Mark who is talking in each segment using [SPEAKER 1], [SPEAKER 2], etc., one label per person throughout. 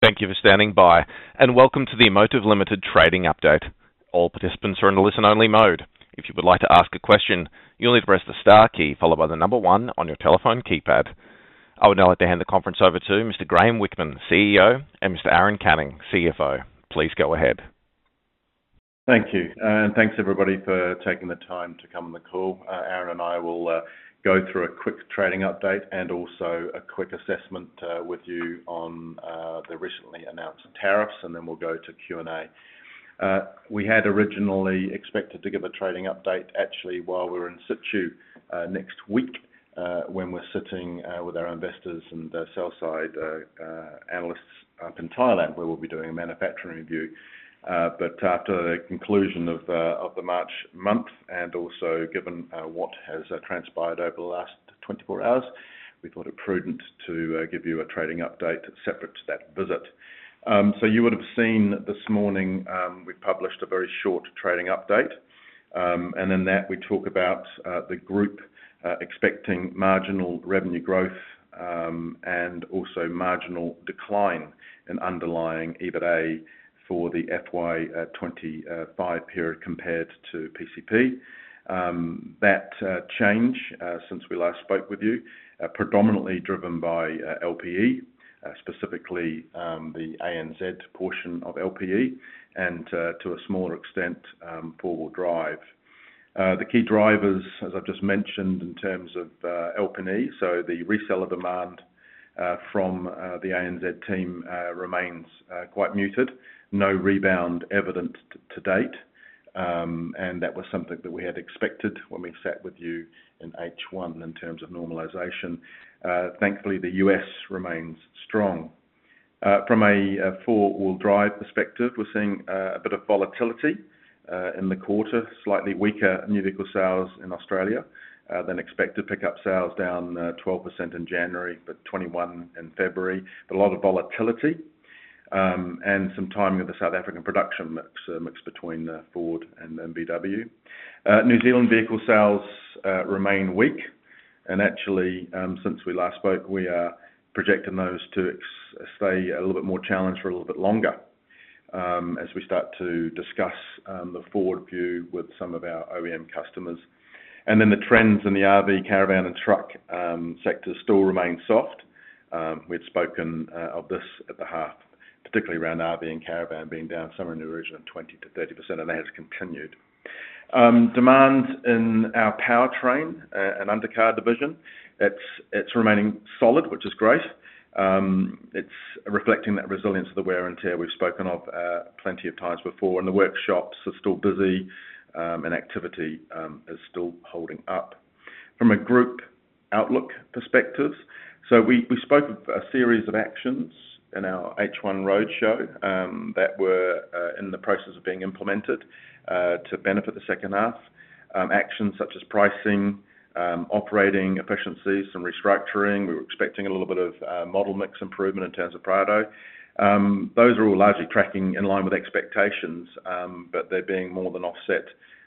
[SPEAKER 1] Thank you for standing by, and welcome to the Amotiv Limited trading update. All participants are in a listen-only mode. If you would like to ask a question, you'll need to press the star key followed by the number 1 on your telephone keypad. I would now like to hand the conference over to Mr. Graeme Whickman, CEO, and Mr. Aaron Canning, CFO. Please go ahead.
[SPEAKER 2] Thank you, and thanks everybody for taking the time to come on the call. Aaron and I will go through a quick trading update and also a quick assessment with you on the recently announced tariffs, and then we'll go to Q&A. We had originally expected to give a trading update actually while we were in situ next week when we're sitting with our investors and sell-side analysts up in Thailand, where we'll be doing a manufacturing review. But after the conclusion of the March month, and also given what has transpired over the last 24 hours, we thought it prudent to give you a trading update separate to that visit. So you would have seen this morning we published a very short trading update, and in that we talk about the group expecting marginal revenue growth and also marginal decline in underlying EBITA for the FY25 period compared to PCP. That change since we last spoke with you, predominantly driven by LPE, specifically the ANZ portion of LPE, and to a smaller extent four-wheel drive. The key drivers, as I've just mentioned, in terms of LPE, so the reseller demand from the ANZ team remains quite muted. No rebound evident to date, and that was something that we had expected when we sat with you in H1 in terms of normalisation. Thankfully, the US remains strong. From a four-wheel drive perspective, we're seeing a bit of volatility in the quarter, slightly weaker new vehicle sales in Australia than expected. Pickup sales down 12% in January, but 21% in February. But a lot of volatility. And some timing of the South African production mix between Ford and VW. New Zealand vehicle sales remain weak, and actually, since we last spoke, we are projecting those to stay a little bit more challenged for a little bit longer as we start to discuss the forward view with some of our OEM customers. And then the trends in the RV, caravan and truck sectors still remain soft. We'd spoken of this at the half, particularly around RV and caravan being down somewhere in the region of 20 to 30%, and that has continued. Demand in our powertrain and undercar division, it's remaining solid, which is great. It's reflecting that resilience of the wear and tear we've spoken of plenty of times before, and the workshops are still busy, and activity is still holding up. From a group outlook perspective, so we spoke of a series of actions in our H1 roadshow that were in the process of being implemented to benefit the second half. Actions such as pricing, operating efficiencies, some restructuring. We were expecting a little bit of model mix improvement in terms of Prado. Those are all largely tracking in line with expectations, but they're being more than offset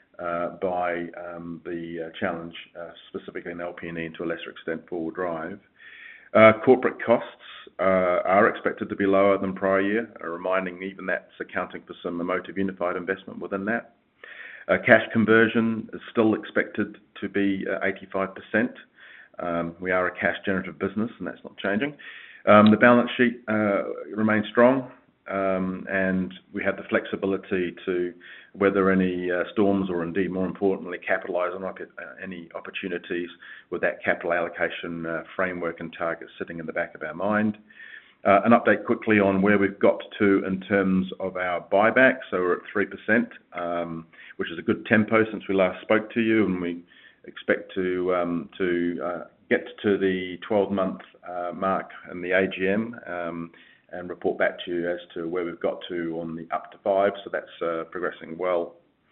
[SPEAKER 2] by the challenge, specifically in LP&E and to a lesser extent four-wheel drive. Corporate costs are expected to be lower than prior year, reminding even that's accounting for some Amotiv Unified investment within that. Cash conversion is still expected to be 85%. We are a cash generative business, and that's not changing. The balance sheet remains strong, and we have the flexibility to weather any storms, or indeed, more importantly, capitalise on any opportunities with that capital allocation framework and targets sitting in the back of our mind. An update quickly on where we've got to in terms of our buyback. So we're at 3%, which is a good tempo since we last spoke to you, and we expect to get to the 12-month mark in the AGM and report back to you as to where we've got to on the up to 5. So that's progressing well.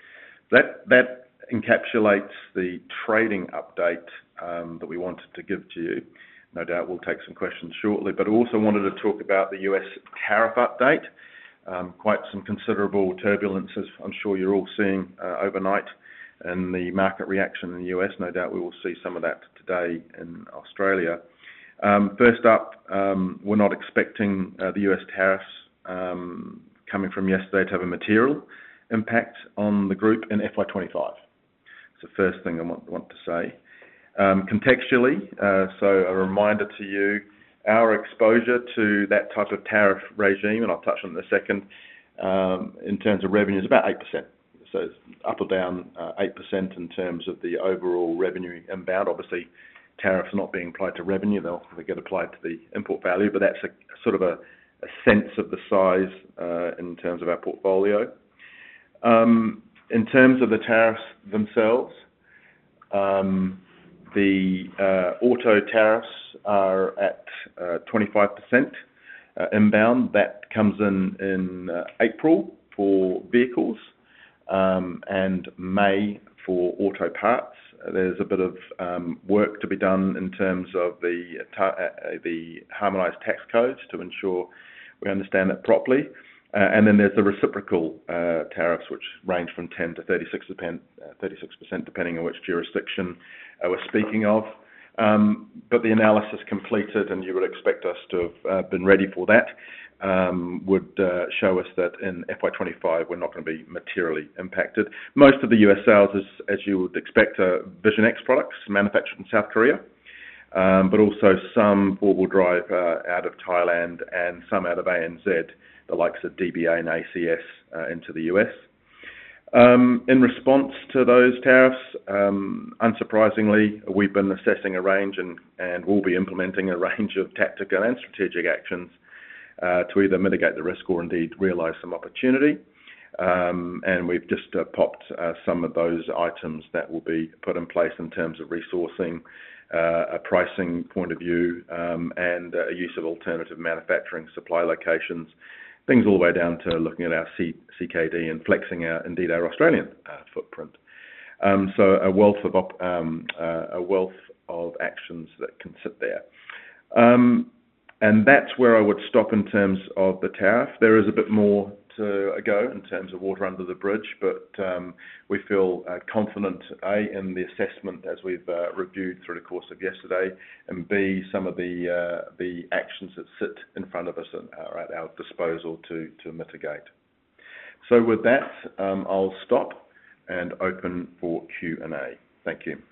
[SPEAKER 2] That encapsulates the trading update that we wanted to give to you. No doubt we'll take some questions shortly, but I also wanted to talk about the US tariff update. Quite some considerable turbulence, as I'm sure you're all seeing overnight, and the market reaction in the US. No doubt we will see some of that today in Australia. First up, we're not expecting the US tariffs coming from yesterday to have a material impact on the group in FY25. It's the first thing I want to say. Contextually, so a reminder to you, our exposure to that type of tariff regime, and I'll touch on it in a second, in terms of revenue is about 8%. So it's up or down 8% in terms of the overall revenue inbound. Obviously, tariffs not being applied to revenue, they get applied to the import value, but that's a sort of a sense of the size in terms of our portfolio. In terms of the tariffs themselves, the auto tariffs are at 25% inbound. That comes in April for vehicles and May for auto parts. There's a bit of work to be done in terms of the harmonised tax codes to ensure we understand that properly. And then there's the reciprocal tariffs, which range from 10 to 36%, depending on which jurisdiction we're speaking of. But the analysis completed, and you would expect us to have been ready for that, would show us that in FY25 we're not going to be materially impacted. Most of the US sales, as you would expect, are Vision X products manufactured in South Korea, but also some four-wheel drive out of Thailand and some out of ANZ, the likes of DBA and ACS into the US. In response to those tariffs, unsurprisingly, we've been assessing a range and will be implementing a range of tactical and strategic actions to either mitigate the risk or indeed realise some opportunity. And we've just popped some of those items that will be put in place in terms of resourcing, a pricing point of view, and a use of alternative manufacturing supply locations, things all the way down to looking at our CKD and flexing our Australian footprint. So a wealth of actions that can sit there. And that's where I would stop in terms of the tariff. There is a bit more to go in terms of water under the bridge, but we feel confident, A, in the assessment as we've reviewed through the course of yesterday, and B, some of the actions that sit in front of us are at our disposal to mitigate. So with that, I'll stop and open for Q&A. Thank you.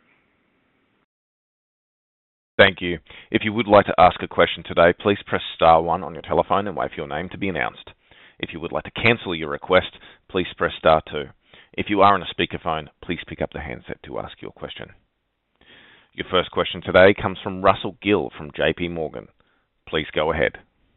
[SPEAKER 1] Thank you. If you would like to ask a question today, please press star 1 on your telephone and wait for your name to be announced. If you would like to cancel your request, please press star 2. If you are on a speakerphone, please pick up the handset to ask your question. Your first question today comes from Russell Gill from JP Morgan. Please go ahead.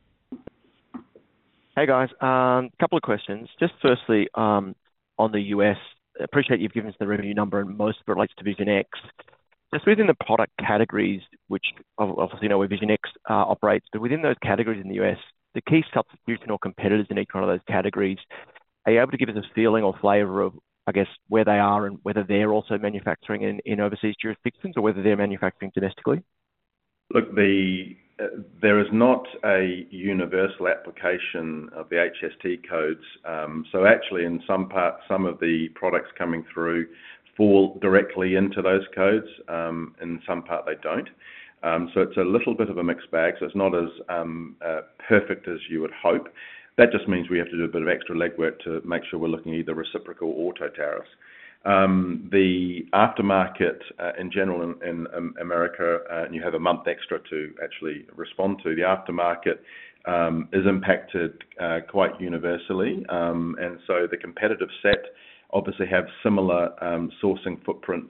[SPEAKER 3] Hey guys, couple of questions. Just firstly, on the US, appreciate you've given us the revenue number and most of it relates to Vision X. Just within the product categories, which obviously know where Vision X operates, but within those categories in the US, the key substitution or competitors in each one of those categories, are you able to give us a feeling or flavour of, I guess, where they are and whether they're also manufacturing in overseas jurisdictions or whether they're manufacturing domestically?
[SPEAKER 2] Look, there is not a universal application of the HST codes. So actually, in some parts, some of the products coming through fall directly into those codes. In some part, they don't. So it's a little bit of a mixed bag. So it's not as perfect as you would hope. That just means we have to do a bit of extra legwork to make sure we're looking at either reciprocal or auto tariffs. The aftermarket in general in America, and you have a month extra to actually respond to, the aftermarket is impacted quite universally. And so the competitive set obviously have similar sourcing footprints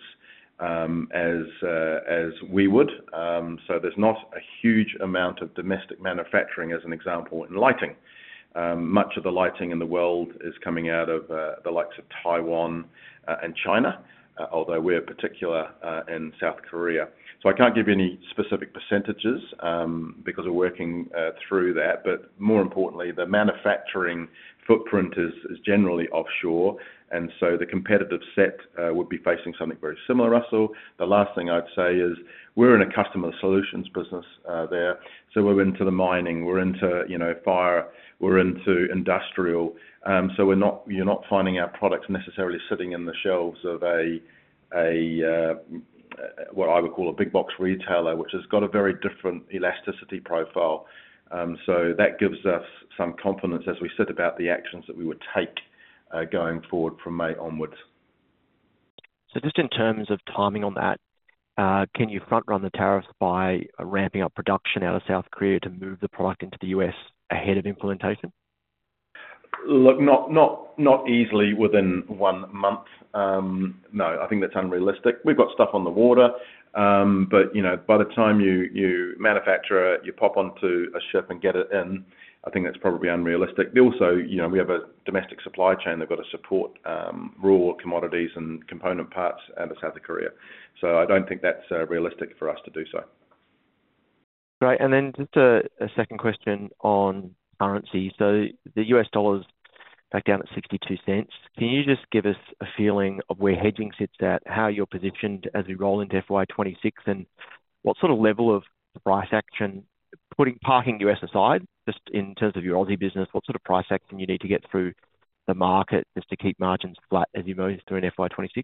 [SPEAKER 2] as we would. So there's not a huge amount of domestic manufacturing, as an example, in lighting. Much of the lighting in the world is coming out of the likes of Taiwan and China, although we're particular in South Korea. So I can't give you any specific percentages because we're working through that. But more importantly, the manufacturing footprint is generally offshore. And so the competitive set would be facing something very similar, Russell. The last thing I'd say is we're in a customer solutions business there. So we're into the mining, we're into fire, we're into industrial. So you're not finding our products necessarily sitting in the shelves of a what I would call a big box retailer, which has got a very different elasticity profile. So that gives us some confidence as we sit about the actions that we would take going forward from May onwards.
[SPEAKER 3] So just in terms of timing on that, can you front run the tariffs by ramping up production out of South Korea to move the product into the US ahead of implementation?
[SPEAKER 2] Look, not easily within 1 month. No, I think that's unrealistic. We've got stuff on the water, but by the time you manufacture it, you pop onto a ship and get it in, I think that's probably unrealistic. Also, we have a domestic supply chain that's got to support raw commodities and component parts out of South Korea. So I don't think that's realistic for us to do so.
[SPEAKER 3] Great. And then just a second question on currency. So the US dollar's back down at 62 cents. Can you just give us a feeling of where hedging sits at, how you're positioned as we roll into FY26, and what sort of level of price action, parking US aside, just in terms of your Aussie business, what sort of price action you need to get through the market just to keep margins flat as you move through in FY26?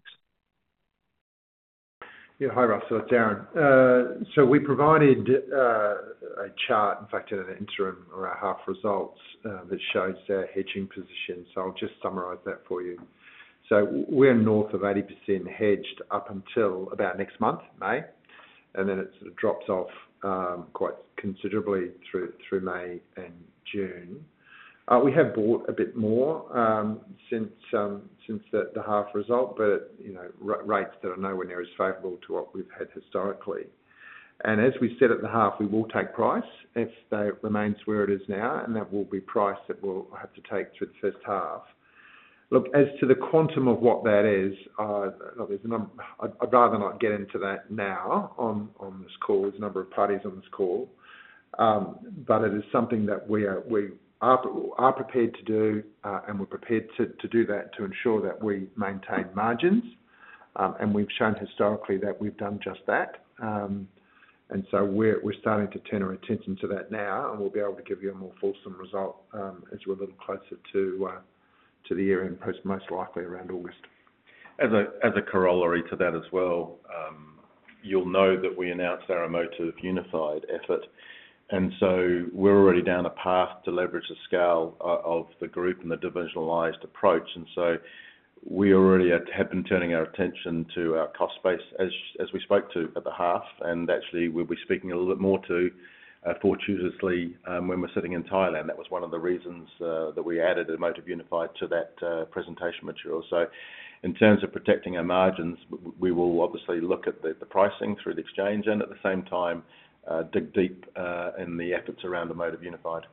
[SPEAKER 4] Yeah, hi Russell, it's Aaron. So we provided a chart, in fact, in an interim or our half results that shows our hedging position. So I'll just summarise that for you. So we're north of 80% hedged up until about next month, May, and then it sort of drops off quite considerably through May and June. We have bought a bit more since the half result, but rates that are nowhere near as favourable to what we've had historically. And as we said at the half, we will take price if that remains where it is now, and that will be price that we'll have to take through the first half. Look, as to the quantum of what that is, I'd rather not get into that now on this call. There's a number of parties on this call, but it is something that we are prepared to do, and we're prepared to do that to ensure that we maintain margins. And we've shown historically that we've done just that. And so we're starting to turn our attention to that now, and we'll be able to give you a more fulsome result as we're a little closer to the year end, most likely around August.
[SPEAKER 2] As a corollary to that as well, you'll know that we announced our Amotiv Unified effort. And so we're already down a path to leverage the scale of the group and the divisionalised approach. And so we already have been turning our attention to our cost base as we spoke to at the half. And actually we'll be speaking a little bit more to fortuitously when we're sitting in Thailand. That was one of the reasons that we added Amotiv Unified to that presentation material. So in terms of protecting our margins, we will obviously look at the pricing through the exchange and at the same time dig deep in the efforts around Amotiv Unified.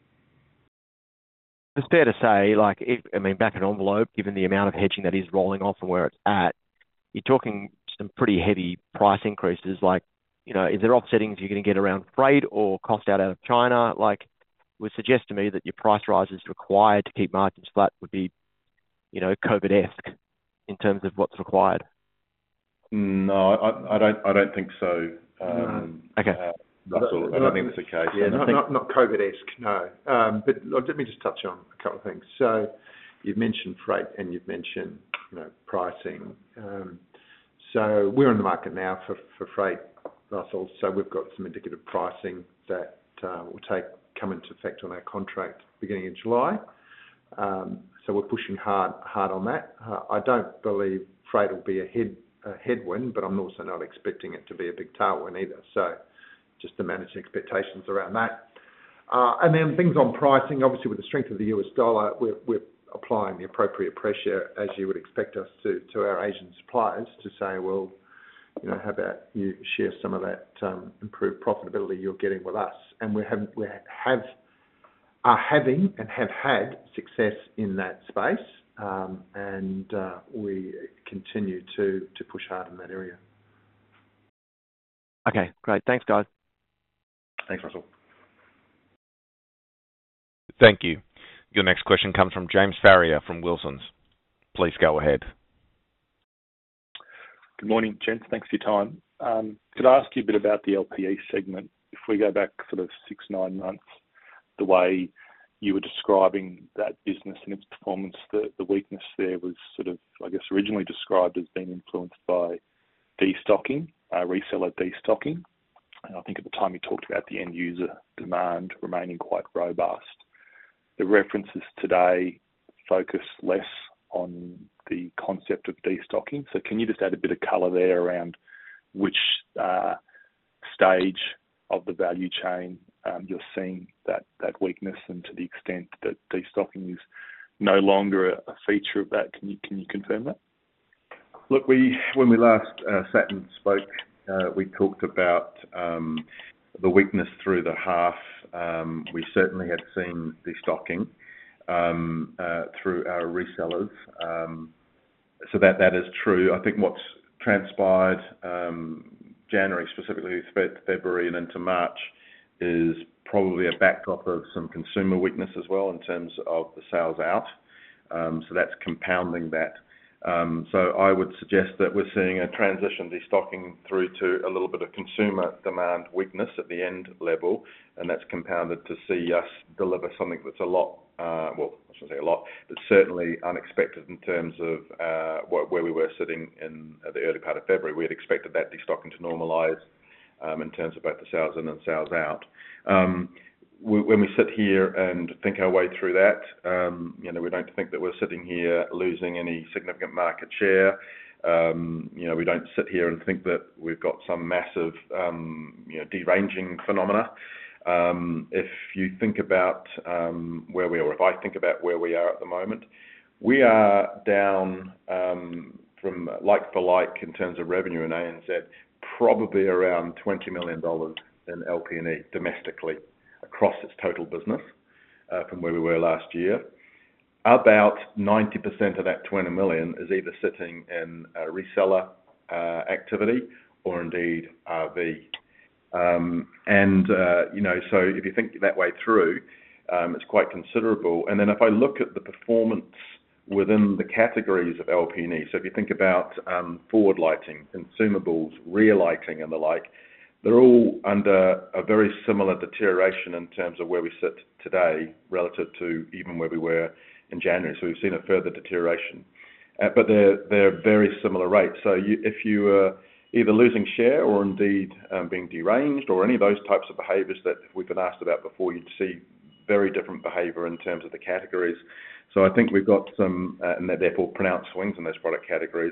[SPEAKER 3] It's fair to say, back in envelope, given the amount of hedging that is rolling off and where it's at, you're talking some pretty heavy price increases. Is there offsettings you're going to get around freight or cost out of China? Would suggest to me that your price rises required to keep margins flat would be, COVID-esque in terms of what's required.
[SPEAKER 2] No, I don't think so.
[SPEAKER 3] Okay.
[SPEAKER 2] Russell, I don't think that's the case.
[SPEAKER 4] Yeah, not COVID-esque, no. But let me just touch on a couple of things. So you've mentioned freight and you've mentioned pricing. So we're in the market now for freight, Russell. So we've got some indicative pricing that will come into effect on our contract beginning in July. So we're pushing hard on that. I don't believe freight will be a headwind, but I'm also not expecting it to be a big tailwind either. So just to manage expectations around that. And then things on pricing, obviously with the strength of the US dollar, we're applying the appropriate pressure as you would expect us to our Asian suppliers to say, well, how about you share some of that improved profitability you're getting with us? And are having and have had success in that space, and we continue to push hard in that area.
[SPEAKER 3] Okay, great. Thanks, guys.
[SPEAKER 2] Thanks, Russell.
[SPEAKER 1] Thank you. Your next question comes from James Farrier from Wilsons. Please go ahead.
[SPEAKER 5] Good morning, gents. Thanks for your time. Could I ask you a bit about the LPE segment? If we go back sort of 6-9 months, the way you were describing that business and its performance, the weakness there was sort of, I guess, originally described as being influenced by destocking, reseller destocking. And I think at the time you talked about the end user demand remaining quite robust. The references today focus less on the concept of destocking. So can you just add a bit of colour there around which stage of the value chain you're seeing that weakness, and to the extent that destocking is no longer a feature of that? Can you confirm that?
[SPEAKER 2] Look, when we last sat and spoke, we talked about the weakness through the half. We certainly had seen destocking through our resellers. So that is true. I think what's transpired January, specifically February and into March, is probably a backdrop of some consumer weakness as well in terms of the sales out. So that's compounding that. So I would suggest that we're seeing a transition destocking through to a little bit of consumer demand weakness at the end level, and that's compounded to see us deliver something that's a lot, well, I shouldn't say a lot, but certainly unexpected in terms of where we were sitting in the early part of February. We had expected that destocking to normalise in terms of both the sales in and sales out. When we sit here and think our way through that, we don't think that we're sitting here losing any significant market share. We don't sit here and think that we've got some massive, deranging phenomena. If you think about where we are, or if I think about where we are at the moment, we are down from like for like in terms of revenue in ANZ, probably around $20 million in LP&E domestically across its total business from where we were last year. About 90% of that 20 million is either sitting in reseller activity or indeed RV. So if you think that way through, it's quite considerable. And then if I look at the performance within the categories of LP&E, so if you think about forward lighting, consumables, rear lighting and the like, they're all under a very similar deterioration in terms of where we sit today relative to even where we were in January. So we've seen a further deterioration. But they're very similar rates. So if you are either losing share or indeed being deranged or any of those types of behaviours that we've been asked about before, you'd see very different behaviour in terms of the categories. So I think we've got some, and therefore pronounced swings in those product categories.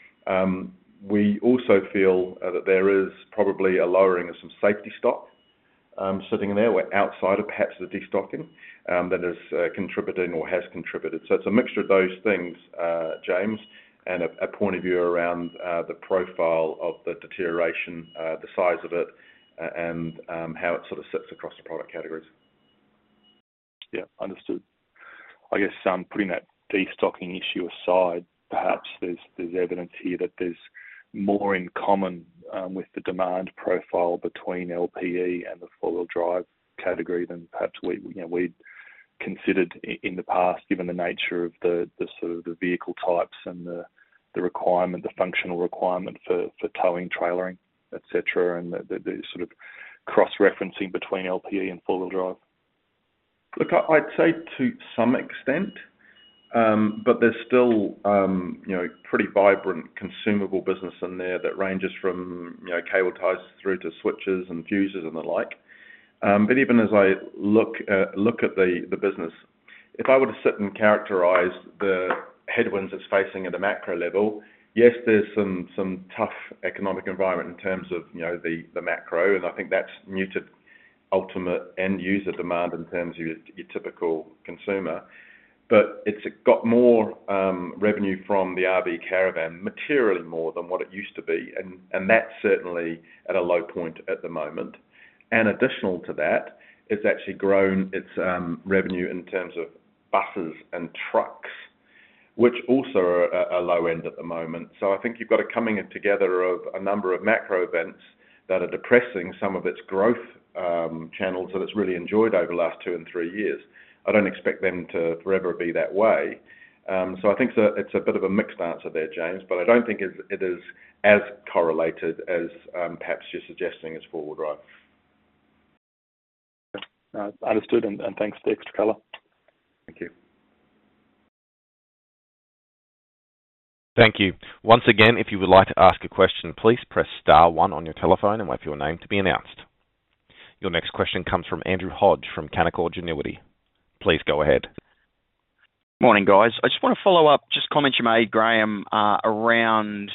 [SPEAKER 2] We also feel that there is probably a lowering of some safety stock sitting in there. We're outside of perhaps the destocking that is contributing or has contributed. So it's a mixture of those things, James, and a point of view around the profile of the deterioration, the size of it, and how it sort of sits across the product categories.
[SPEAKER 5] Yeah, understood. I guess putting that destocking issue aside, perhaps there's evidence here that there's more in common with the demand profile between LP&E and the four-wheel drive category than perhaps we'd considered in the past, given the nature of the sort of the vehicle types and the requirement, the functional requirement for towing, trailering, etc., and the sort of cross-referencing between LP&E and four-wheel drive.
[SPEAKER 2] Look, I'd say to some extent, but there's still, pretty vibrant consumable business in there that ranges from, cable ties through to switches and fuses and the like. But even as I look at the business, if I were to sit and characterise the headwinds it's facing at a macro level, yes, there's some tough economic environment in terms of, the macro, and I think that's muted ultimate end user demand in terms of your typical consumer. But it's got more revenue from the RV caravan, materially more than what it used to be, and that's certainly at a low point at the moment. And additional to that, it's actually grown its revenue in terms of buses and trucks, which also are at a low end at the moment. So I think you've got a coming together of a number of macro events that are depressing some of its growth channels that it's really enjoyed over the last 2 and 3 years. I don't expect them to forever be that way. So I think it's a bit of a mixed answer there, James, but I don't think it is as correlated as perhaps you're suggesting as four-wheel drive.
[SPEAKER 5] Understood, and thanks for the extra colour.
[SPEAKER 2] Thank you.
[SPEAKER 1] Thank you. Once again, if you would like to ask a question, please press star one on your telephone and wait for your name to be announced. Your next question comes from Andrew Hodge from Canaccord Genuity. Please go ahead.
[SPEAKER 6] Morning, guys. I just want to follow up just comments you made, Graham, around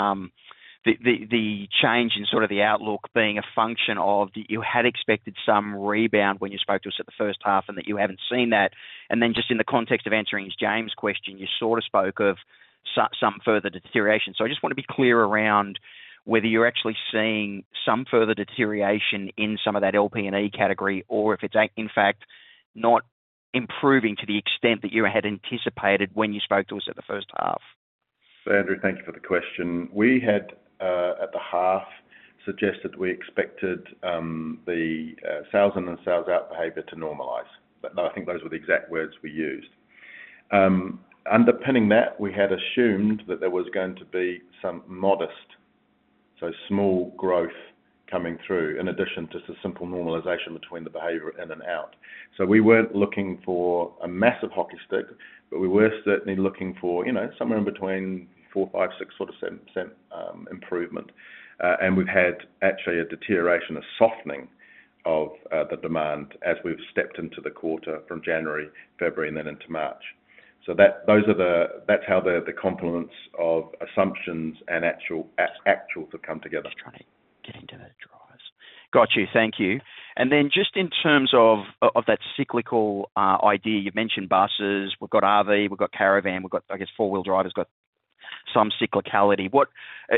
[SPEAKER 6] the change in sort of the outlook being a function of that you had expected some rebound when you spoke to us at the first half and that you haven't seen that. And then just in the context of answering James' question, you sort of spoke of some further deterioration. So I just want to be clear around whether you're actually seeing some further deterioration in some of that LP&E category, or if it's in fact not improving to the extent that you had anticipated when you spoke to us at the first half.
[SPEAKER 2] So Andrew, thank you for the question. We had at the half suggested we expected the sales in and sales out behaviour to normalise. I think those were the exact words we used. Underpinning that, we had assumed that there was going to be some modest, so small growth coming through, in addition to the simple normalisation between the behaviour in and out. So we weren't looking for a massive hockey stick, but we were certainly looking for, somewhere in between 4, 5, 6 sort of 7% improvement. And we've had actually a deterioration, a softening of the demand as we've stepped into the quarter from January, February, and then into March. So that's how the complements of assumptions and actuals have come together.
[SPEAKER 6] Just trying to get into the drivers. Got you. Thank you. And then just in terms of that cyclical idea, you've mentioned buses, we've got RV, we've got caravan, we've got, I guess, four-wheel drive has got some cyclicality. What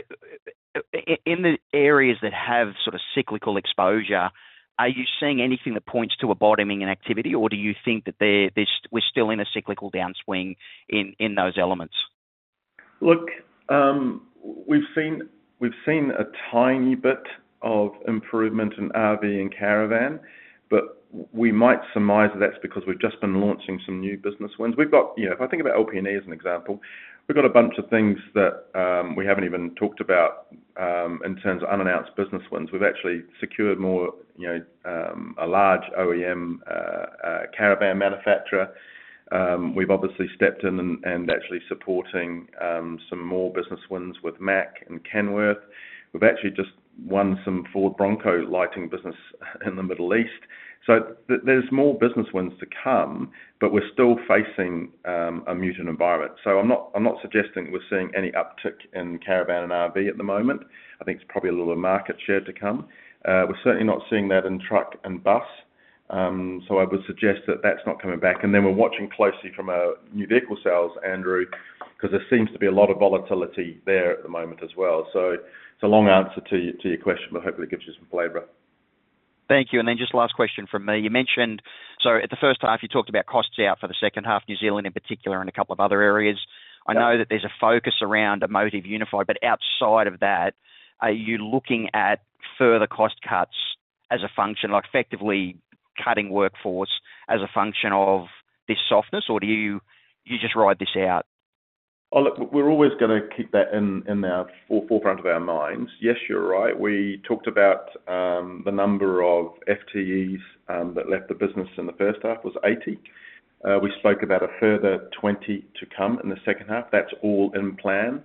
[SPEAKER 6] in the areas that have sort of cyclical exposure, are you seeing anything that points to a bottoming in activity, or do you think that we're still in a cyclical downswing in those elements?
[SPEAKER 2] Look, we've seen a tiny bit of improvement in RV and caravan, but we might surmise that's because we've just been launching some new business wins. We've got, if I think about LP&E as an example, we've got a bunch of things that we haven't even talked about in terms of unannounced business wins. We've actually secured more, a large OEM caravan manufacturer. We've obviously stepped in and actually supporting some more business wins with Mack and Kenworth. We've actually just won some Ford Bronco lighting business in the Middle East. So there's more business wins to come, but we're still facing a muted environment. So I'm not suggesting we're seeing any uptick in caravan and RV at the moment. I think it's probably a little market share to come. We're certainly not seeing that in truck and bus. So I would suggest that that's not coming back. And then we're watching closely from a new vehicle sales, Andrew, because there seems to be a lot of volatility there at the moment as well. So it's a long answer to your question, but hopefully it gives you some flavour.
[SPEAKER 6] Thank you. And then just last question from me. You mentioned, so at the first half, you talked about costs out for the second half, New Zealand in particular, and a couple of other areas. I know that there's a focus around Amotiv Unified, but outside of that, are you looking at further cost cuts as a function, like effectively cutting workforce as a function of this softness, or do you just ride this out?
[SPEAKER 2] Oh, look, we're always going to keep that in our forefront of our minds. Yes, you're right. We talked about the number of FTEs that left the business in the first half was 80. We spoke about a further 20 to come in the second half. That's all in plan.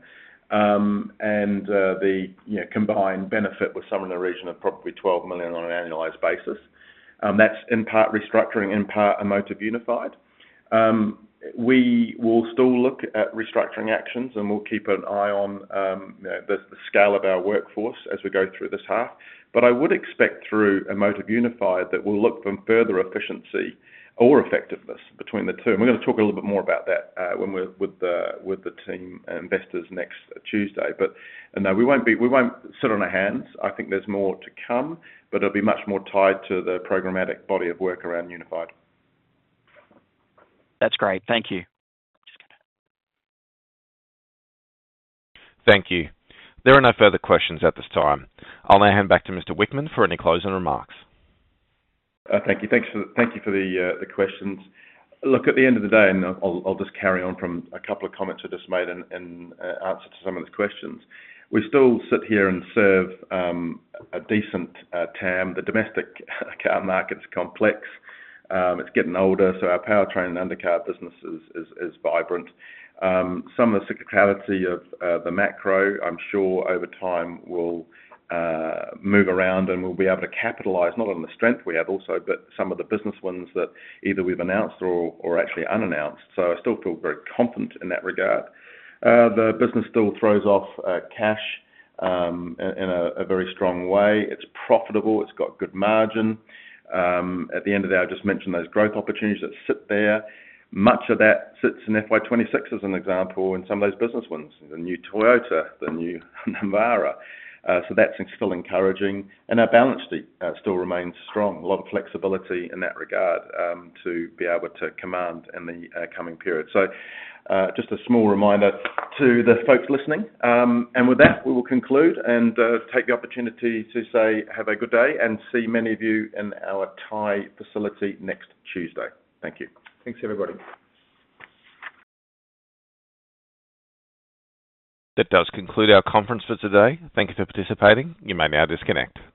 [SPEAKER 2] And the combined benefit was somewhere in the region of probably 12 million on an annualised basis. That's in part restructuring, in part Amotiv Unified. We will still look at restructuring actions, and we'll keep an eye on the scale of our workforce as we go through this half. But I would expect through Amotiv Unified that we'll look for further efficiency or effectiveness between the two. And we're going to talk a little bit more about that when we're with the team investors next Tuesday. But no, we won't sit on our hands. I think there's more to come, but it'll be much more tied to the programmatic body of work around Unified.
[SPEAKER 6] That's great. Thank you.
[SPEAKER 1] Thank you. There are no further questions at this time. I'll now hand back to Mr. Wickman for any closing remarks.
[SPEAKER 2] Thank you. Thank you for the questions. Look, at the end of the day, and I'll just carry on from a couple of comments I just made in answer to some of the questions. We still sit here and serve a decent TAM. The domestic car market's complex. It's getting older, so our powertrain and undercar business is vibrant. Some of the cyclicality of the macro, I'm sure over time will move around, and we'll be able to capitalize not on the strength we have also, but some of the business wins that either we've announced or actually unannounced. So I still feel very confident in that regard. The business still throws off cash in a very strong way. It's profitable. It's got good margin. At the end of the day, I just mentioned those growth opportunities that sit there. Much of that sits in FY26 as an example in some of those business wins, the new Toyota, the new Navara. So that's still encouraging. And our balance sheet still remains strong. A lot of flexibility in that regard to be able to command in the coming period. So just a small reminder to the folks listening. And with that, we will conclude and take the opportunity to say have a good day and see many of you in our Thai facility next Tuesday. Thank you.
[SPEAKER 4] Thanks, everybody.
[SPEAKER 1] That does conclude our conference for today. Thank you for participating. You may now disconnect.